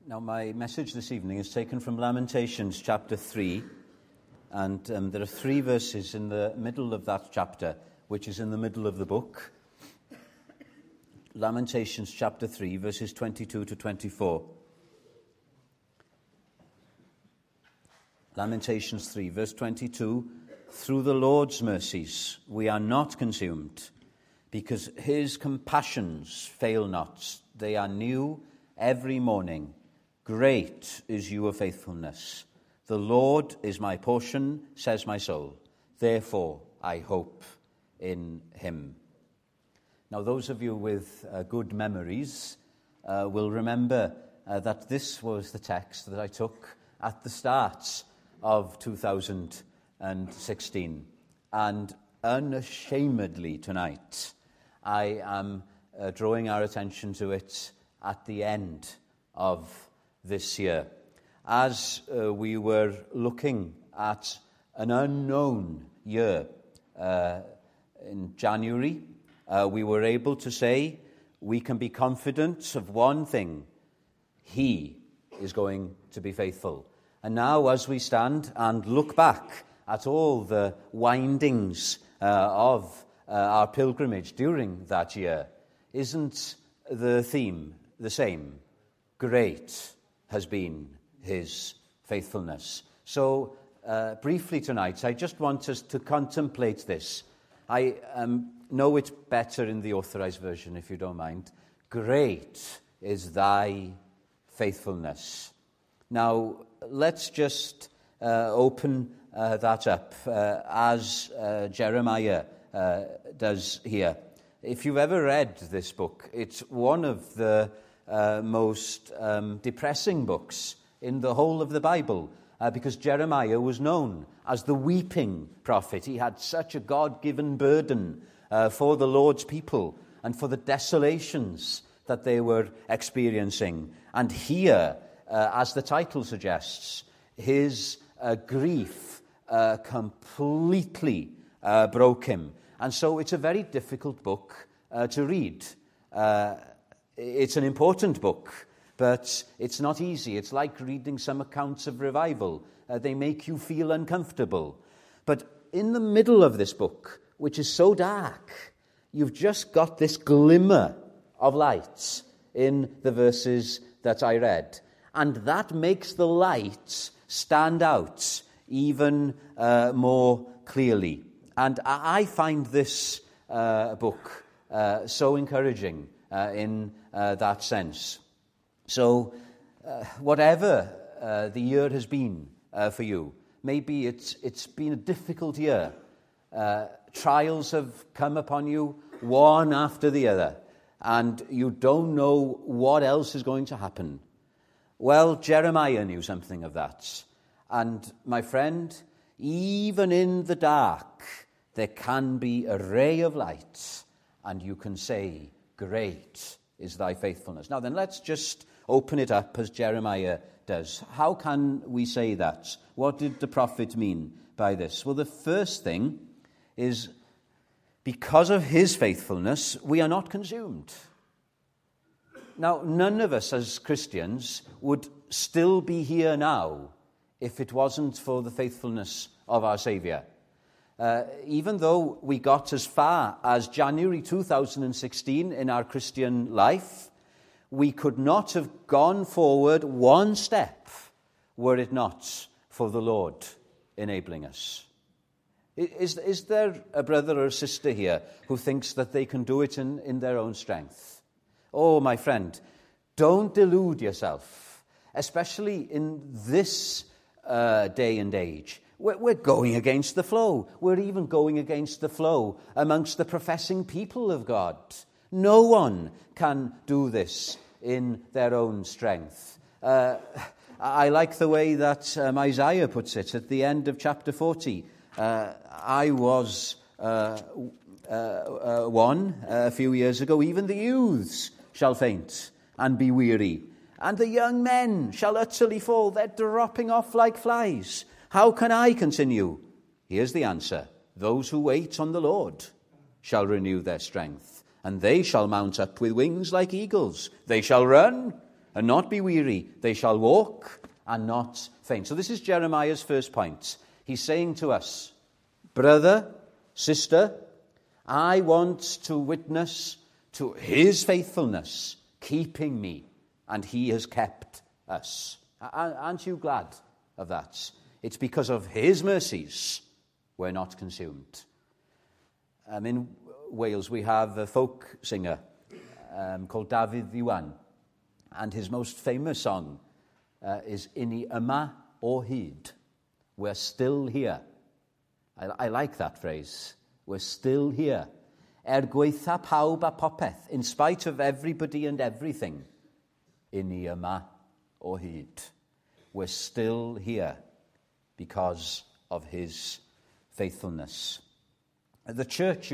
Now, my message this evening is taken from Lamentations chapter 3, and there are 3 verses in the middle of that chapter, which is in the middle of the book. Lamentations chapter 3, verses 22 to 24. Lamentations 3, verse 22, "Through the Lord's mercies we are not consumed, because his compassions fail not. They are new every morning. Great is your faithfulness. The Lord is my portion, says my soul. Therefore I hope in him." Now, those of you with good memories will remember that this was the text that I took at the start of 2016. And unashamedly tonight, I am drawing our attention to it at the end of this year. As we were looking at an unknown year in January, we were able to say we can be confident of one thing: he is going to be faithful. And now, as we stand and look back at all the windings of our pilgrimage during that year, isn't the theme the same? Great has been his faithfulness. So, briefly tonight, I just want us to contemplate this. I know it better in the Authorized Version, if you don't mind. Great is thy faithfulness. Now, let's just open that up as Jeremiah does here. If you've ever read this book, it's one of the most depressing books in the whole of the Bible, because Jeremiah was known as the weeping prophet. He had such a God-given burden for the Lord's people and for the desolations that they were experiencing. And here, as the title suggests, his grief completely broke him. And so it's a very difficult book to read. It's an important book, but it's not easy. It's like reading some accounts of revival. They make you feel uncomfortable. But in the middle of this book, which is so dark, you've just got this glimmer of light in the verses that I read. And that makes the light stand out even more clearly. And I find this book so encouraging in that sense. So, whatever the year has been for you, maybe it's been a difficult year. Trials have come upon you one after the other, and you don't know what else is going to happen. Well, Jeremiah knew something of that. And my friend, even in the dark, there can be a ray of light, and you can say, "Great is thy faithfulness." Now then, let's just open it up as Jeremiah does. How can we say that? What did the prophet mean by this? Well, the first thing is, because of his faithfulness, we are not consumed. Now, none of us as Christians would still be here now if it wasn't for the faithfulness of our Saviour. Even though we got as far as January 2016 in our Christian life, we could not have gone forward one step were it not for the Lord enabling us. Is there a brother or a sister here who thinks that they can do it in their own strength? Oh, my friend, don't delude yourself, especially in this day and age. We're going against the flow. We're even going against the flow amongst the professing people of God. No one can do this in their own strength. I like the way that Isaiah puts it at the end of chapter 40. I was one a few years ago. Even the youths shall faint and be weary, and the young men shall utterly fall. They're dropping off like flies. How can I continue? Here's the answer. Those who wait on the Lord shall renew their strength, and they shall mount up with wings like eagles. They shall run and not be weary. They shall walk and not faint. So this is Jeremiah's first point. He's saying to us, brother, sister, I want to witness to his faithfulness, keeping me, and he has kept us. Aren't you glad of that? It's because of his mercies we're not consumed. In Wales, we have a folk singer called Dafydd Iwan, and his most famous song is "Ini yma o hyd." We're still here. I like that phrase. We're still here. Gweitha pawb a popeth, in spite of everybody and everything. Ini yma o hyd. We're still here because of his faithfulness. The church,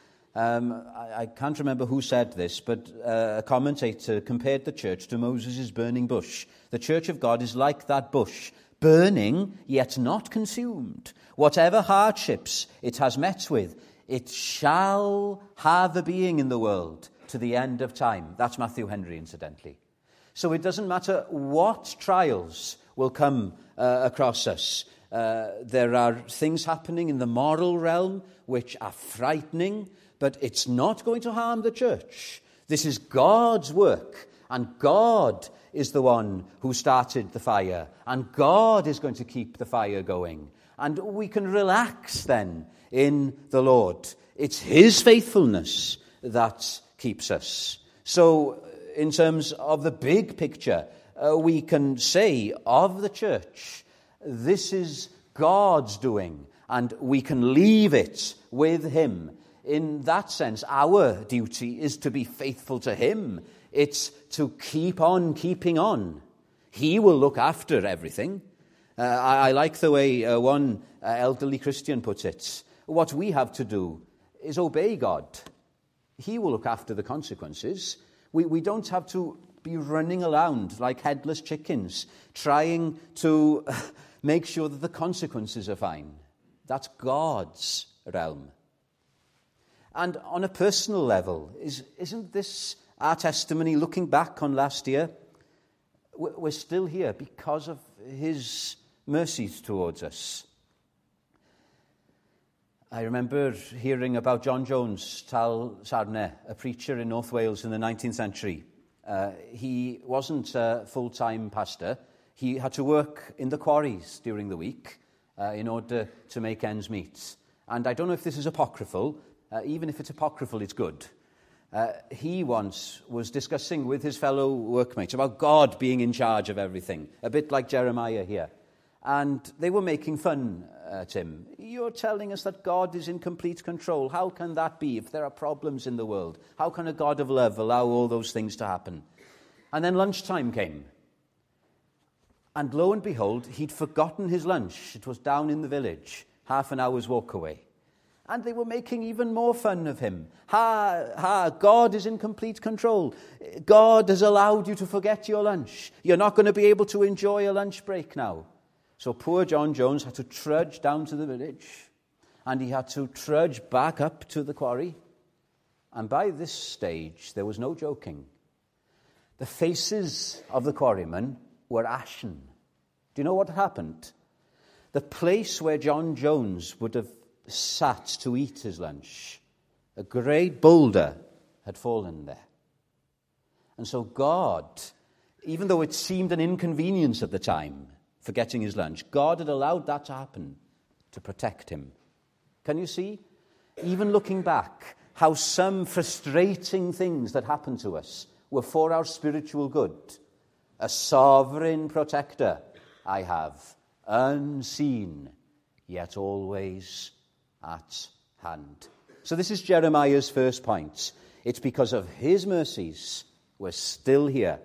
I can't remember who said this, but a commentator compared the church to Moses' burning bush. The church of God is like that bush, burning yet not consumed. Whatever hardships it has met with, it shall have a being in the world to the end of time. That's Matthew Henry, incidentally. So it doesn't matter what trials will come across us. There are things happening in the moral realm which are frightening, but it's not going to harm the church. This is God's work, and God is the one who started the fire, and God is going to keep the fire going. And we can relax then in the Lord. It's his faithfulness that keeps us. So, in terms of the big picture, we can say of the church, this is God's doing, and we can leave it with him. In that sense, our duty is to be faithful to him. It's to keep on keeping on. He will look after everything. I like the way one elderly Christian puts it. What we have to do is obey God. He will look after the consequences. We don't have to be running around like headless chickens, trying to make sure that the consequences are fine. That's God's realm. And on a personal level, isn't this our testimony looking back on last year? We're still here because of his mercies towards us. I remember hearing about John Jones Tal Sarne, a preacher in North Wales in the 19th century. He wasn't a full-time pastor. He had to work in the quarries during the week in order to make ends meet. And I don't know if this is apocryphal. Even if it's apocryphal, it's good. He once was discussing with his fellow workmates about God being in charge of everything, a bit like Jeremiah here. And they were making fun at him. You're telling us that God is in complete control. How can that be if there are problems in the world? How can a God of love allow all those things to happen? And then lunchtime came. And lo and behold, he'd forgotten his lunch. It was down in the village, half an hour's walk away. And they were making even more fun of him. God is in complete control. God has allowed you to forget your lunch. You're not going to be able to enjoy a lunch break now. So poor John Jones had to trudge down to the village, and he had to trudge back up to the quarry. And by this stage, there was no joking. The faces of the quarrymen were ashen. Do you know what happened? The place where John Jones would have sat to eat his lunch, a great boulder had fallen there. And so God, even though it seemed an inconvenience at the time, forgetting his lunch, God had allowed that to happen to protect him. Can you see, even looking back, how some frustrating things that happened to us were for our spiritual good? A sovereign protector I have, unseen, yet always at hand. So this is Jeremiah's first point. It's because of his mercies we're still here.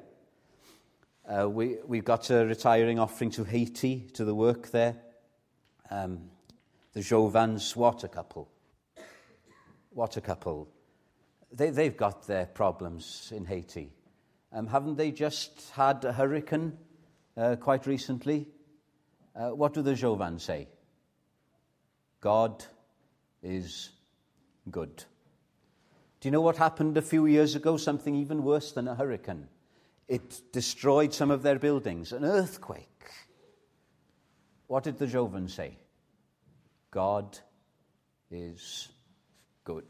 We've got a retiring offering to Haiti, to the work there. The Jovans, what a couple. What a couple. They've got their problems in Haiti. Haven't they just had a hurricane quite recently? What do the Jovans say? God is good. Do you know what happened a few years ago? Something even worse than a hurricane. It destroyed some of their buildings. An earthquake. What did the Jovan say? God is good.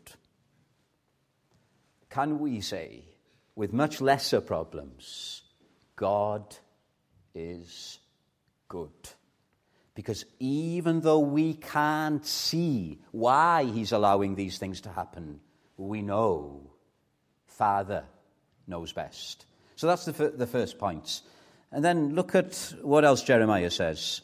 Can we say, with much lesser problems, God is good? Because even though we can't see why he's allowing these things to happen, we know Father knows best. So that's the first point. And then look at what else Jeremiah says.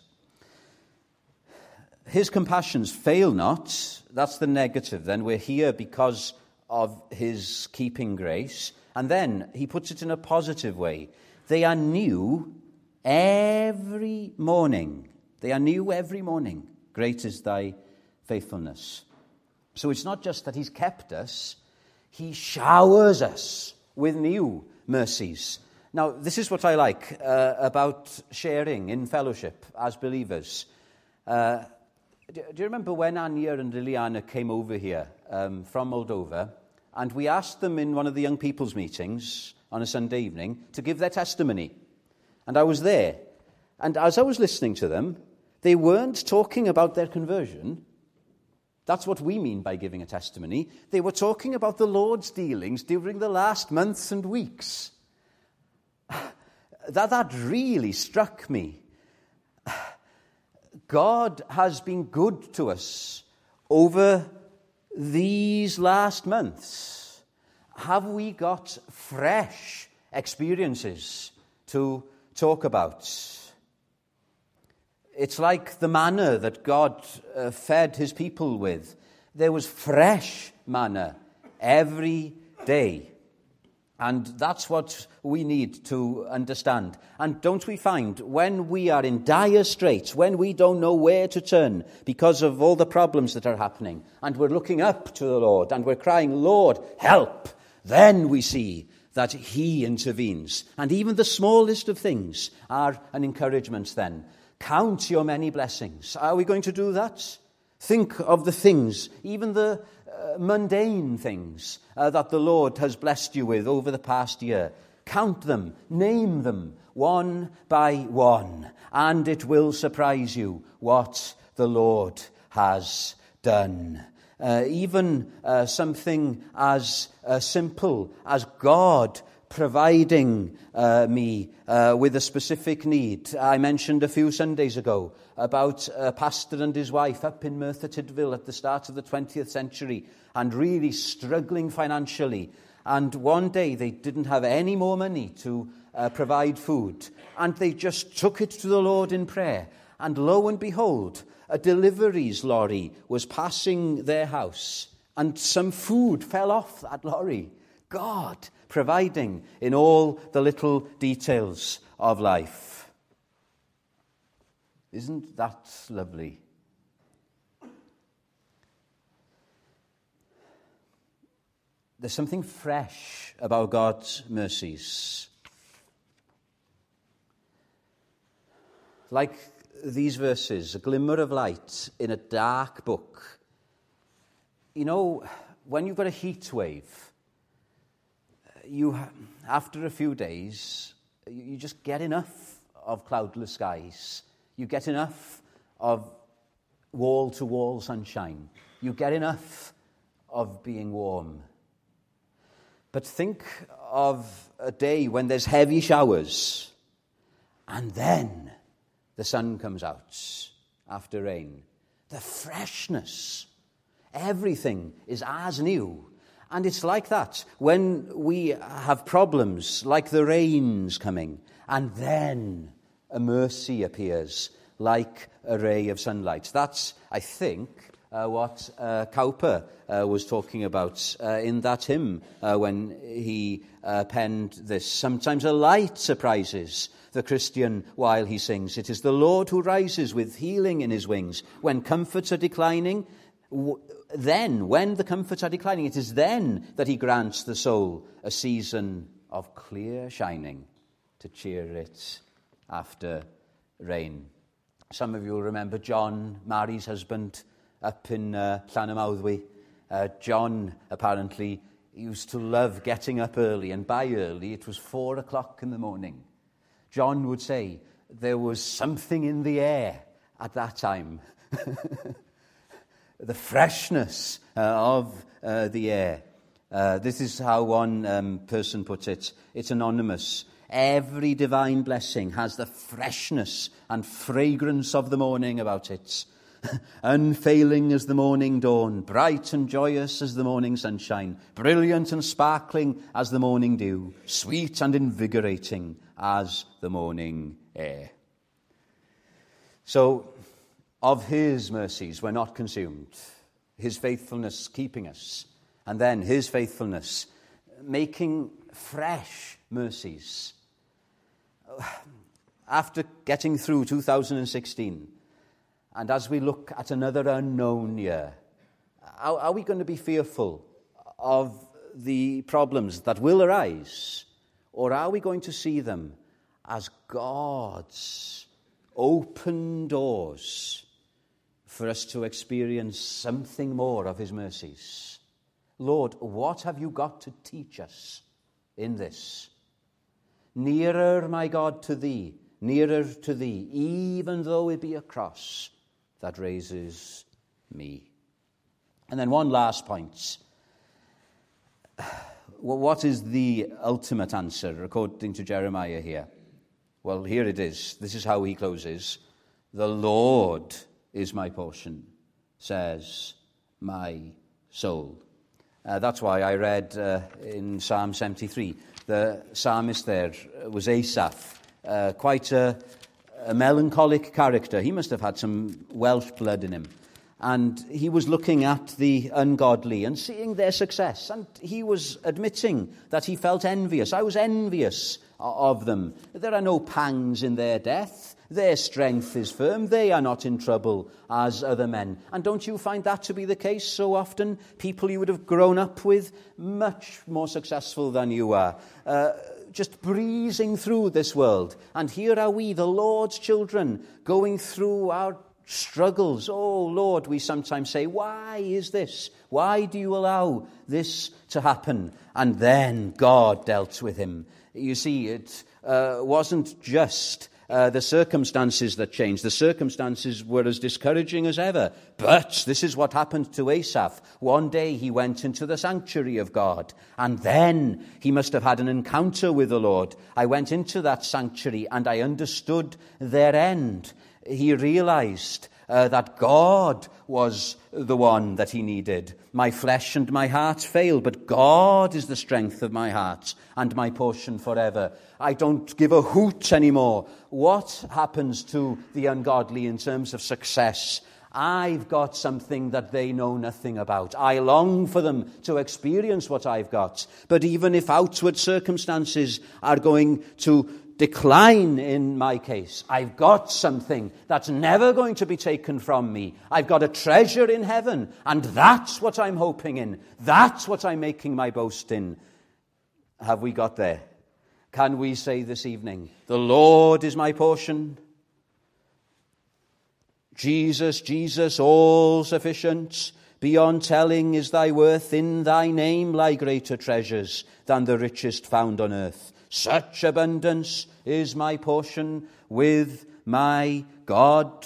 His compassions fail not. That's the negative. Then we're here because of his keeping grace. And then he puts it in a positive way. They are new every morning. They are new every morning. Great is thy faithfulness. So it's not just that he's kept us. He showers us with new mercies. Now, this is what I like about sharing in fellowship as believers. Do you remember when Anya and Liliana came over here from Moldova, and we asked them in one of the young people's meetings on a Sunday evening to give their testimony? And I was there. And as I was listening to them, they weren't talking about their conversion. That's what we mean by giving a testimony. They were talking about the Lord's dealings during the last months and weeks. That really struck me. God has been good to us over these last months. Have we got fresh experiences to talk about? It's like the manna that God fed his people with. There was fresh manna every day. And that's what we need to understand. And don't we find, when we are in dire straits, when we don't know where to turn because of all the problems that are happening, and we're looking up to the Lord, and we're crying, Lord, help, then we see that he intervenes. And even the smallest of things are an encouragement then. Count your many blessings. Are we going to do that? Think of the things, even the mundane things that the Lord has blessed you with over the past year. Count them, name them one by one, and it will surprise you what the Lord has done. Even something as simple as God providing me with a specific need. I mentioned a few Sundays ago about a pastor and his wife up in Merthyr Tydfil at the start of the 20th century and really struggling financially. And one day they didn't have any more money to provide food. And they just took it to the Lord in prayer. And lo and behold, a deliveries lorry was passing their house. And some food fell off that lorry. God providing in all the little details of life. Isn't that lovely? There's something fresh about God's mercies. Like these verses, a glimmer of light in a dark book. You know, when you've got a heat wave, after a few days, you just get enough of cloudless skies. You get enough of wall-to-wall sunshine. You get enough of being warm. But think of a day when there's heavy showers, and then the sun comes out after rain. The freshness. Everything is as new. And it's like that when we have problems, like the rains coming, and then a mercy appears like a ray of sunlight. That's, I think, what Cowper was talking about in that hymn when he penned this. Sometimes a light surprises the Christian while he sings. It is the Lord who rises with healing in his wings. When comforts are declining, then, when the comforts are declining, it is then that he grants the soul a season of clear shining to cheer it after rain. Some of you will remember John, Mary's husband, up in Llanymawddwy. John, apparently, He used to love getting up early, and by early it was 4 o'clock in the morning. John would say there was something in the air at that time. The freshness of the air. This is how one person puts it. It's anonymous. Every divine blessing has the freshness and fragrance of the morning about it. Unfailing as the morning dawn, bright and joyous as the morning sunshine, brilliant and sparkling as the morning dew, sweet and invigorating as the morning air. So, of his mercies we're not consumed, his faithfulness keeping us, and then his faithfulness making fresh mercies. After getting through 2016, and as we look at another unknown year, are we going to be fearful of the problems that will arise? Or are we going to see them as God's open doors for us to experience something more of his mercies? Lord, what have you got to teach us in this? Nearer, my God, to thee, even though it be a cross that raises me. And then one last point. What is the ultimate answer according to Jeremiah here? Well, here it is. This is how he closes. The Lord is my portion, says my soul. That's why I read in Psalm 73, the psalmist there was Asaph, quite a melancholic character. He must have had some Welsh blood in him. And he was looking at the ungodly and seeing their success. And he was admitting that he felt envious. I was envious of them. There are no pangs in their death. Their strength is firm. They are not in trouble as other men. And don't you find that to be the case so often? People you would have grown up with, much more successful than you are. Just breezing through this world. And here are we, the Lord's children, going through our struggles. Oh, Lord, we sometimes say, why is this? Why do you allow this to happen? And then God dealt with him. You see, it wasn't just the circumstances that changed. The circumstances were as discouraging as ever. But this is what happened to Asaph. One day he went into the sanctuary of God, and then he must have had an encounter with the Lord. I went into that sanctuary and I understood their end. He realized that God was the one that he needed. My flesh and my heart fail, but God is the strength of my heart and my portion forever. I don't give a hoot anymore. What happens to the ungodly in terms of success? I've got something that they know nothing about. I long for them to experience what I've got. But even if outward circumstances are going to decline in my case, I've got something that's never going to be taken from me. I've got a treasure in heaven, and that's what I'm hoping in. That's what I'm making my boast in. Have we got there? Can we say this evening, the Lord is my portion? Jesus, Jesus, all sufficient. Beyond telling is thy worth. In thy name lie greater treasures than the richest found on earth. Such abundance is my portion with my God.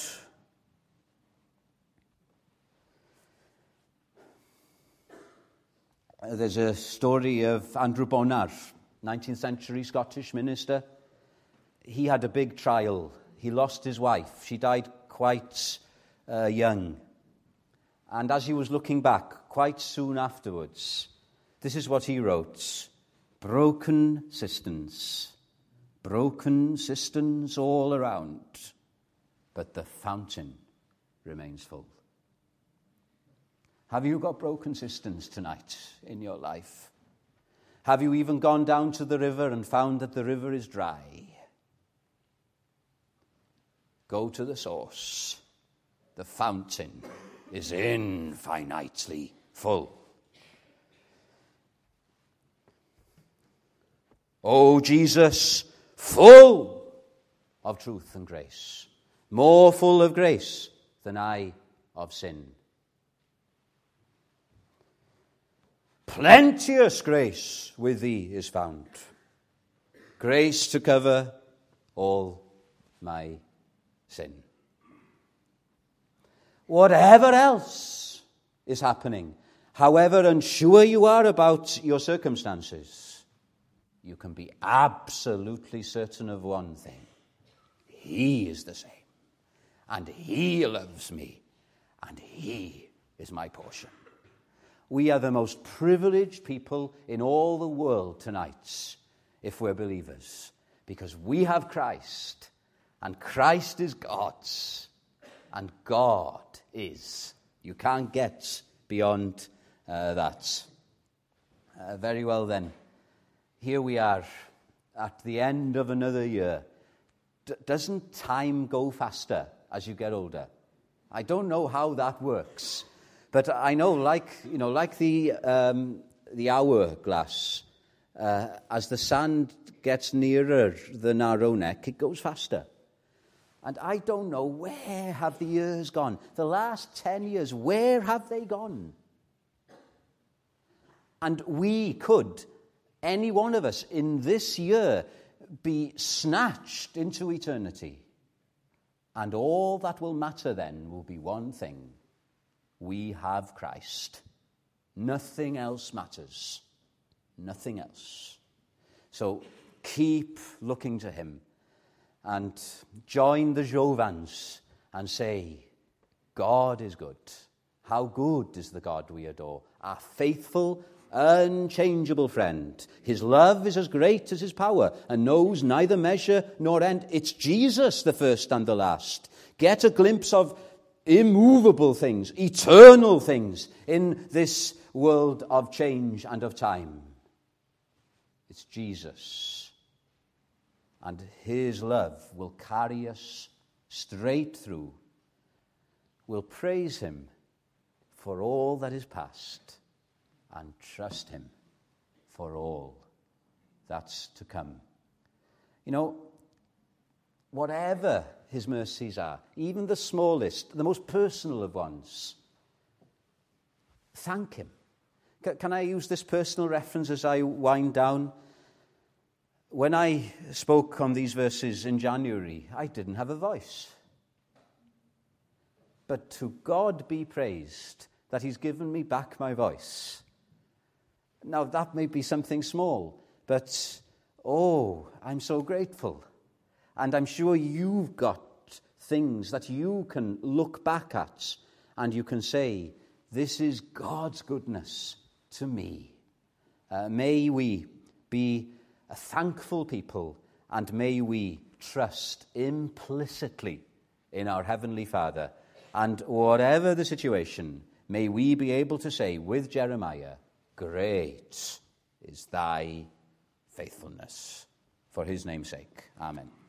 There's a story of Andrew Bonar, 19th century Scottish minister. He had a big trial. He lost his wife. She died quite young. And as he was looking back, quite soon afterwards, this is what he wrote. Broken cisterns all around, but the fountain remains full. Have you got broken cisterns tonight in your life? Have you even gone down to the river and found that the river is dry? Go to the source. The fountain is infinitely full. O Jesus, full of truth and grace, more full of grace than I of sin. Plenteous grace with thee is found. Grace to cover all my sin. Whatever else is happening, however unsure you are about your circumstances, you can be absolutely certain of one thing. He is the same. And he loves me. And he is my portion. We are the most privileged people in all the world tonight, if we're believers, because we have Christ, and Christ is God's, and God is. You can't get beyond that. Very well then. Here we are at the end of another year. Doesn't time go faster as you get older? I don't know how that works, but I know, like the hourglass, as the sand gets nearer the narrow neck, it goes faster. And I don't know, where have the years gone? The last 10 years, where have they gone? And we could, any one of us in this year, be snatched into eternity. And all that will matter then will be one thing. We have Christ. Nothing else matters. Nothing else. So keep looking to him and join the Jovans and say, God is good. How good is the God we adore? Our faithful, unchangeable friend. His love is as great as his power and knows neither measure nor end. It's Jesus, the first and the last. Get a glimpse of immovable things, eternal things in this world of change and of time. It's Jesus. And his love will carry us straight through. We'll praise him for all that is past and trust him for all that's to come. You know, whatever his mercies are, even the smallest, the most personal of ones, thank him. Can I use this personal reference as I wind down? When I spoke on these verses in January, I didn't have a voice. But to God be praised that he's given me back my voice. Now, that may be something small, but, I'm so grateful. And I'm sure you've got things that you can look back at and you can say, this is God's goodness to me. May we be a thankful people, and may we trust implicitly in our Heavenly Father. And whatever the situation, may we be able to say with Jeremiah, great is thy faithfulness. For his name's sake. Amen.